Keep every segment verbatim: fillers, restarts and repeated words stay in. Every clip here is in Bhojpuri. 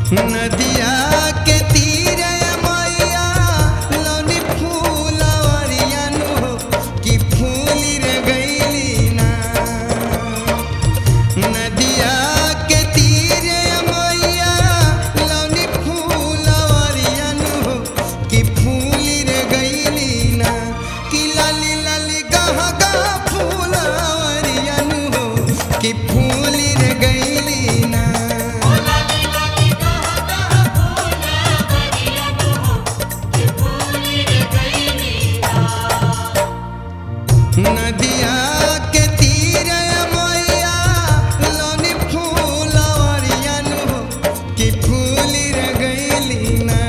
नदिया के तीरे मैया लौनी फूलवरिया नु कि फूली रे गईली ना। नदिया के तीरे मैया लौनी फूलवरिया नु कि फूली रे गईली ना। कि लाली लाली गह गह फूलवरिया नु कि फूली रे गईली ना। नदिया के तीरे मैया लौनी फूलवरिया नु कि फूली रे गईली ना।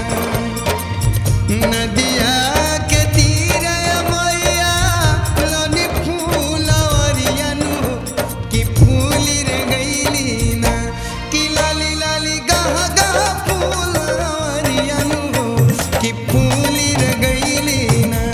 नदिया के तीरे मैया लौनी फूलवरिया नु कि फूली रे गईली ना। कि लाली लाली गह गह फूलवरिया नु कि फूली रे गईली ना।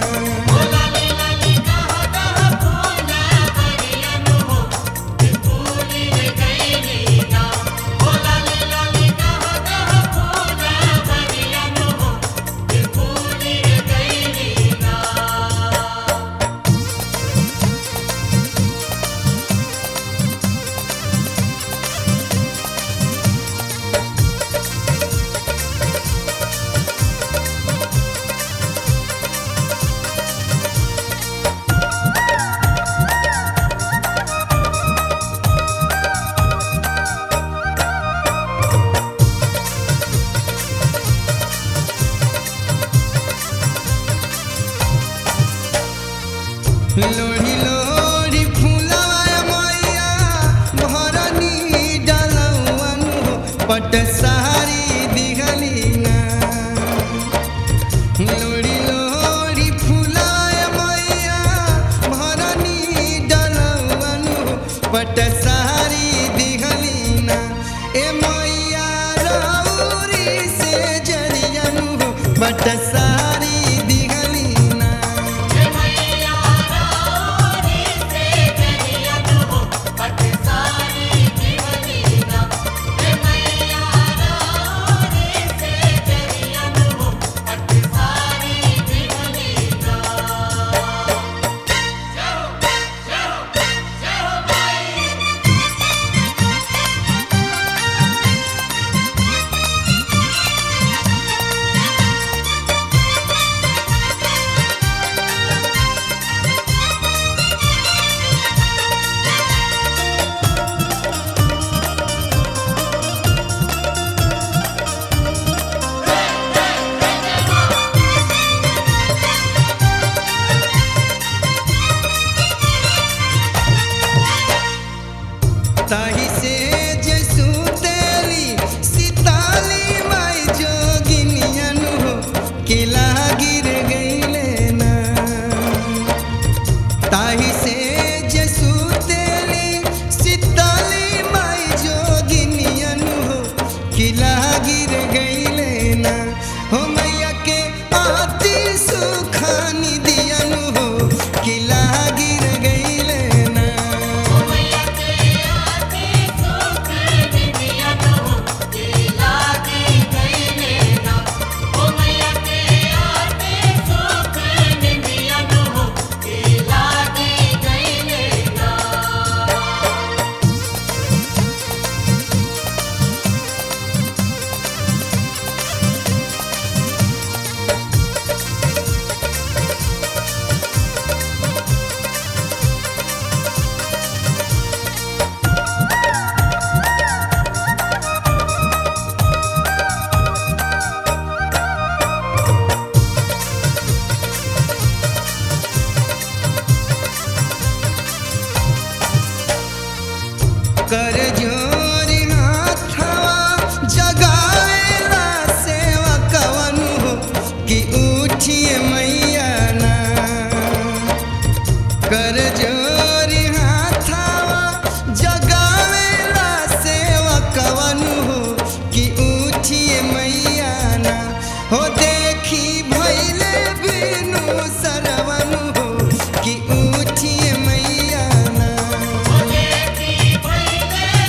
लोरी लोरी फूलवा मैया भरनी डालवा नु पट सारी दिहली ना। लोरी लोरी फूलवा मैया भरनी डालवा नु पट सारी दिहली ना। ए मैया रौरी से जरिया नु पट सारी दिहली ना। ताही से जे सुतेली सीताली माई जोगिनिया नु कि लागी रे गईले ना। ताही से जे सुतेली सीताली माई जोगिनिया नु कि लागी रे गईले ना। हो मैया के आती सुखानी दिया नु कि लागी रे गईले ना। कर जोरी हाथवा जगावेला सेवा कवनु कि उठिए मैया ना। कर जोरी हाथवा जगावेला सेवा कवनु कि उठिए मैया ना। हो देखी भइले बिनु सरवनु कि उठिए मैया ना। देखी भइले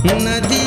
नदी